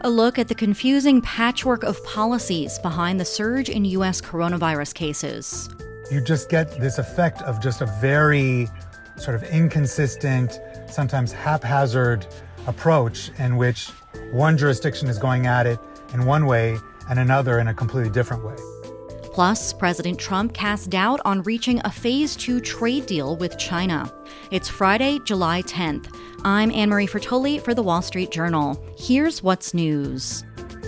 A look at the confusing patchwork of policies behind the surge in U.S. coronavirus cases. You just get this effect of just a very sort of inconsistent, sometimes haphazard approach in which one jurisdiction is going at it in one way and another in a completely different way. Plus, President Trump cast doubt on reaching a Phase 2 trade deal with China. It's Friday, July 10th. I'm Anne-Marie Fertoli for The Wall Street Journal. Here's what's news.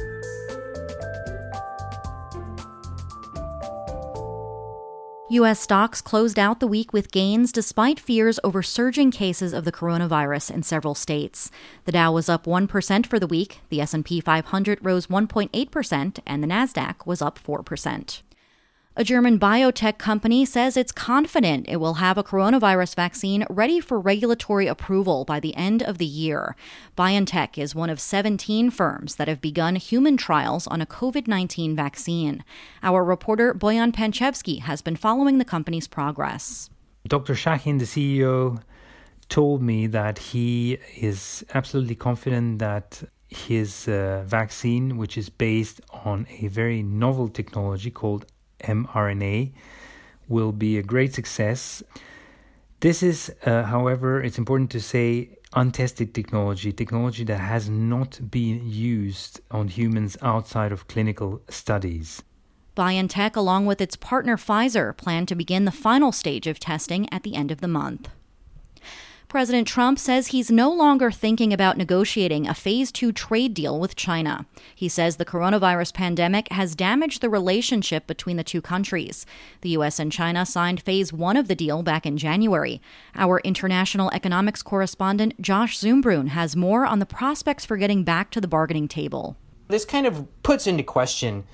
U.S. stocks closed out the week with gains despite fears over surging cases of the coronavirus in several states. The Dow was up 1% for the week, the S&P 500 rose 1.8%, and the Nasdaq was up 4%. A German biotech company says it's confident it will have a coronavirus vaccine ready for regulatory approval by the end of the year. BioNTech is one of 17 firms that have begun human trials on a COVID-19 vaccine. Our reporter Boyan Panchevsky has been following the company's progress. Dr. Shahin, the CEO, told me that he is absolutely confident that his vaccine, which is based on a very novel technology called mRNA, will be a great success. This is, however, it's important to say, untested technology that has not been used on humans outside of clinical studies. BioNTech, along with its partner Pfizer, plan to begin the final stage of testing at the end of the month. President Trump says he's no longer thinking about negotiating a Phase 2 trade deal with China. He says the coronavirus pandemic has damaged the relationship between the two countries. The U.S. and China signed Phase 1 of the deal back in January. Our international economics correspondent Josh Zumbrun has more on the prospects for getting back to the bargaining table. This kind of puts into question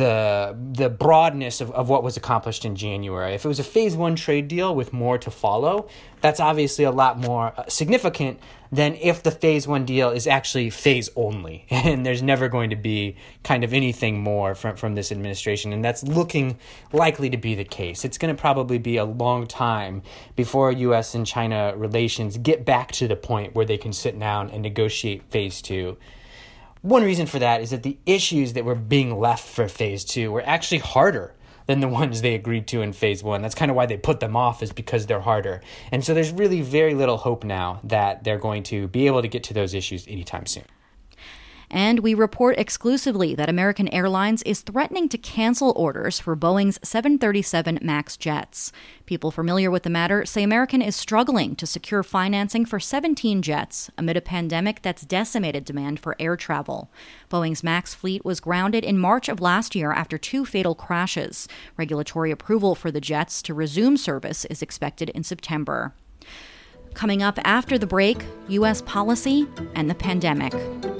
the broadness of what was accomplished in January. If it was a Phase 1 trade deal with more to follow, that's obviously a lot more significant than if the Phase 1 deal is actually phase only, and there's never going to be kind of anything more from this administration, and that's looking likely to be the case. It's going to probably be a long time before U.S. and China relations get back to the point where they can sit down and negotiate Phase 2. One reason for that is that the issues that were being left for Phase 2 were actually harder than the ones they agreed to in Phase 1. That's kind of why they put them off, is because they're harder. And so there's really very little hope now that they're going to be able to get to those issues anytime soon. And we report exclusively that American Airlines is threatening to cancel orders for Boeing's 737 MAX jets. People familiar with the matter say American is struggling to secure financing for 17 jets amid a pandemic that's decimated demand for air travel. Boeing's MAX fleet was grounded in March of last year after 2 fatal crashes. Regulatory approval for the jets to resume service is expected in September. Coming up after the break, U.S. policy and the pandemic.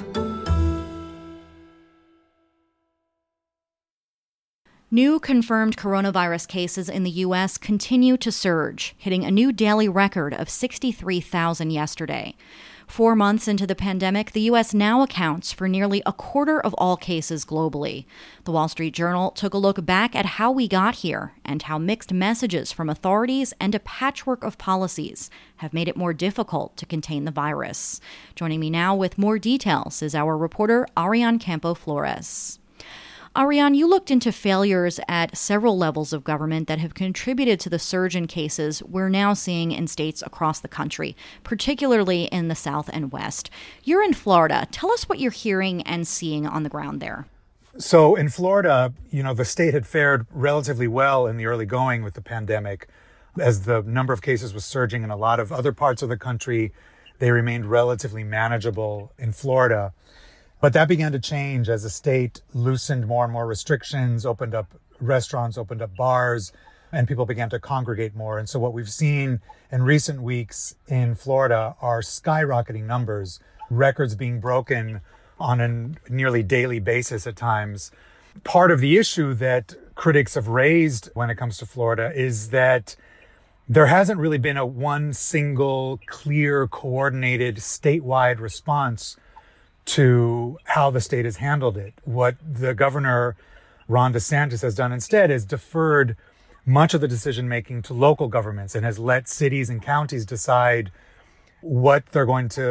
New confirmed coronavirus cases in the U.S. continue to surge, hitting a new daily record of 63,000 yesterday. 4 months into the pandemic, the U.S. now accounts for nearly a quarter of all cases globally. The Wall Street Journal took a look back at how we got here and how mixed messages from authorities and a patchwork of policies have made it more difficult to contain the virus. Joining me now with more details is our reporter Ariane Campo-Flores. Ariane, you looked into failures at several levels of government that have contributed to the surge in cases we're now seeing in states across the country, particularly in the South and West. You're in Florida. Tell us what you're hearing and seeing on the ground there. So in Florida, the state had fared relatively well in the early going with the pandemic. As the number of cases was surging in a lot of other parts of the country, they remained relatively manageable in Florida. But that began to change as the state loosened more and more restrictions, opened up restaurants, opened up bars, and people began to congregate more. And so what we've seen in recent weeks in Florida are skyrocketing numbers, records being broken on a nearly daily basis at times. Part of the issue that critics have raised when it comes to Florida is that there hasn't really been a one single, clear, coordinated statewide response to how the state has handled it. What the governor, Ron DeSantis, has done instead is deferred much of the decision-making to local governments and has let cities and counties decide what they're going to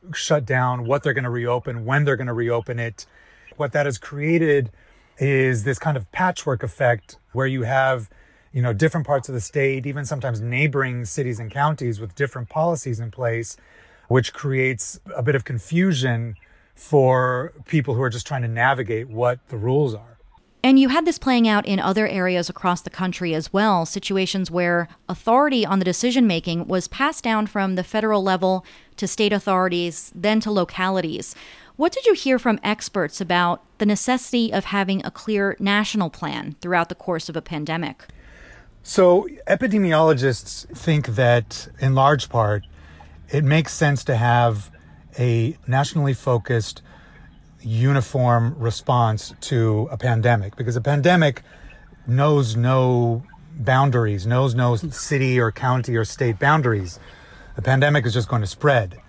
shut down, what they're going to reopen, when they're going to reopen it. What that has created is this kind of patchwork effect where you have, different parts of the state, even sometimes neighboring cities and counties with different policies in place, which creates a bit of confusion for people who are just trying to navigate what the rules are. And you had this playing out in other areas across the country as well, situations where authority on the decision-making was passed down from the federal level to state authorities, then to localities. What did you hear from experts about the necessity of having a clear national plan throughout the course of a pandemic? So epidemiologists think that, in large part, it makes sense to have a nationally focused, uniform response to a pandemic, because a pandemic knows no boundaries, knows no city or county or state boundaries. The pandemic is just going to spread.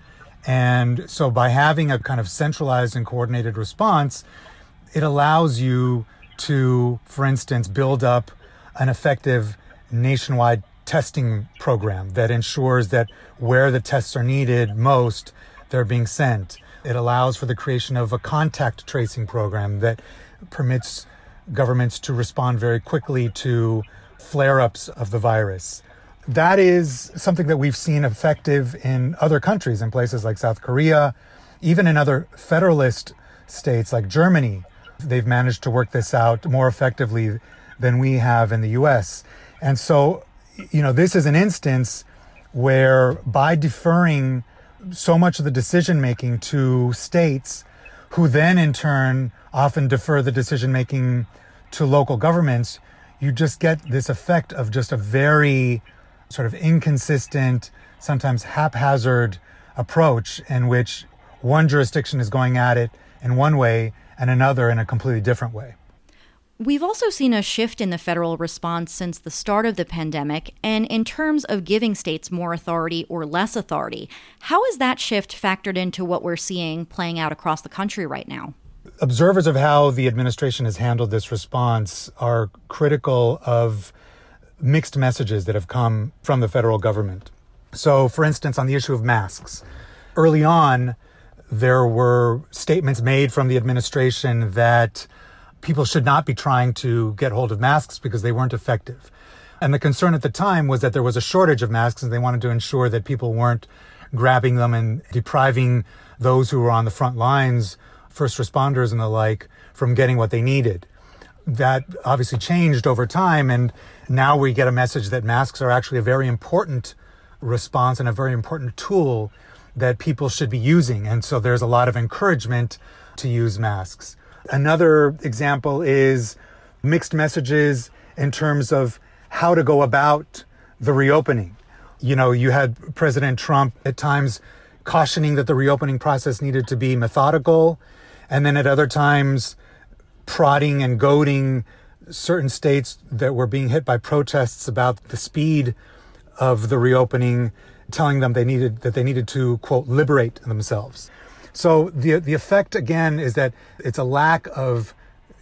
And so by having a kind of centralized and coordinated response, it allows you to, for instance, build up an effective nationwide testing program that ensures that where the tests are needed most, they're being sent. It allows for the creation of a contact tracing program that permits governments to respond very quickly to flare-ups of the virus. That is something that we've seen effective in other countries, in places like South Korea, even in other federalist states like Germany. They've managed to work this out more effectively than we have in the US. And so, this is an instance where by deferring so much of the decision-making to states, who then in turn often defer the decision-making to local governments, you just get this effect of just a very sort of inconsistent, sometimes haphazard approach in which one jurisdiction is going at it in one way and another in a completely different way. We've also seen a shift in the federal response since the start of the pandemic, and in terms of giving states more authority or less authority. How is that shift factored into what we're seeing playing out across the country right now? Observers of how the administration has handled this response are critical of mixed messages that have come from the federal government. So, for instance, on the issue of masks, early on, there were statements made from the administration that people should not be trying to get hold of masks because they weren't effective. And the concern at the time was that there was a shortage of masks and they wanted to ensure that people weren't grabbing them and depriving those who were on the front lines, first responders and the like, from getting what they needed. That obviously changed over time, and now we get a message that masks are actually a very important response and a very important tool that people should be using. And so there's a lot of encouragement to use masks. Another example is mixed messages in terms of how to go about the reopening. You had President Trump at times cautioning that the reopening process needed to be methodical, and then at other times prodding and goading certain states that were being hit by protests about the speed of the reopening, telling them they needed to, quote, liberate themselves. So the effect, again, is that it's a lack of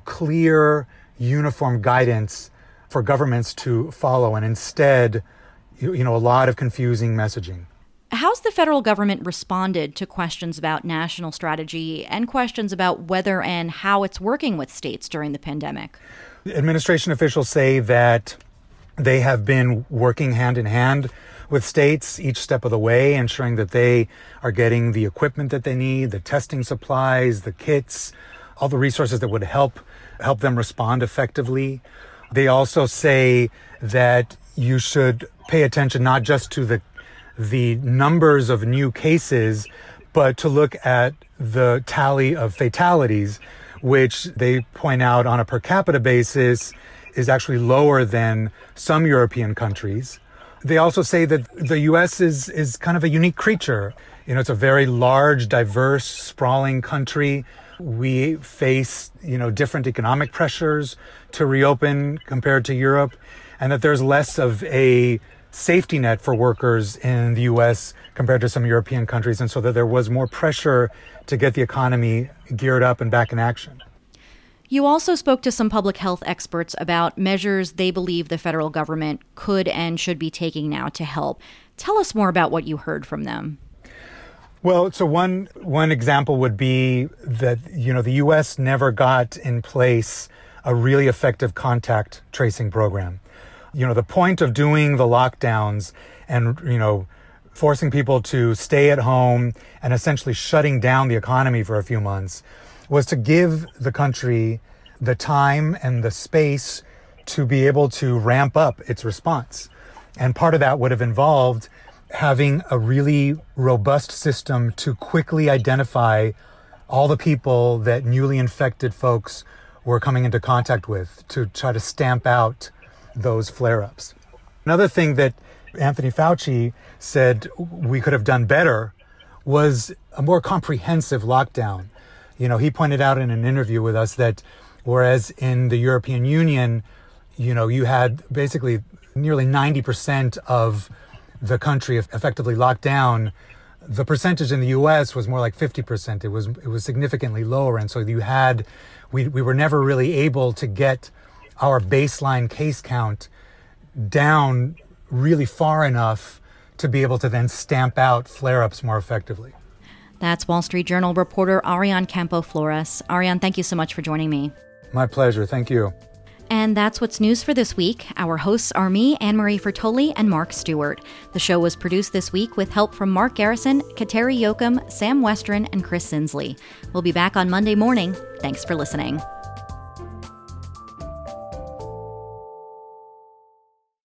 clear, uniform guidance for governments to follow, and instead, a lot of confusing messaging. How's the federal government responded to questions about national strategy and questions about whether and how it's working with states during the pandemic? Administration officials say that they have been working hand in hand with states each step of the way, ensuring that they are getting the equipment that they need, the testing supplies, the kits, all the resources that would help them respond effectively. They also say that you should pay attention not just to the numbers of new cases, but to look at the tally of fatalities, which they point out on a per capita basis is actually lower than some European countries. They also say that the U.S. is kind of a unique creature. It's a very large, diverse, sprawling country. We face, different economic pressures to reopen compared to Europe, and that there's less of a safety net for workers in the U.S. compared to some European countries, and so that there was more pressure to get the economy geared up and back in action. You also spoke to some public health experts about measures they believe the federal government could and should be taking now to help. Tell us more about what you heard from them. Well, so one example would be that, the U.S. never got in place a really effective contact tracing program. The point of doing the lockdowns and, forcing people to stay at home and essentially shutting down the economy for a few months was to give the country the time and the space to be able to ramp up its response. And part of that would have involved having a really robust system to quickly identify all the people that newly infected folks were coming into contact with to try to stamp out those flare-ups. Another thing that Anthony Fauci said we could have done better was a more comprehensive lockdown. He pointed out in an interview with us that whereas in the European Union, you had basically nearly 90% of the country effectively locked down, the percentage in the U.S. was more like 50%. It was significantly lower. And so we were never really able to get our baseline case count down really far enough to be able to then stamp out flare-ups more effectively. That's Wall Street Journal reporter Ariane Campo-Flores. Ariane, thank you so much for joining me. My pleasure. Thank you. And that's what's news for this week. Our hosts are me, Anne-Marie Fertoli, and Mark Stewart. The show was produced this week with help from Mark Garrison, Kateri Yoakum, Sam Westron, and Chris Sinsley. We'll be back on Monday morning. Thanks for listening.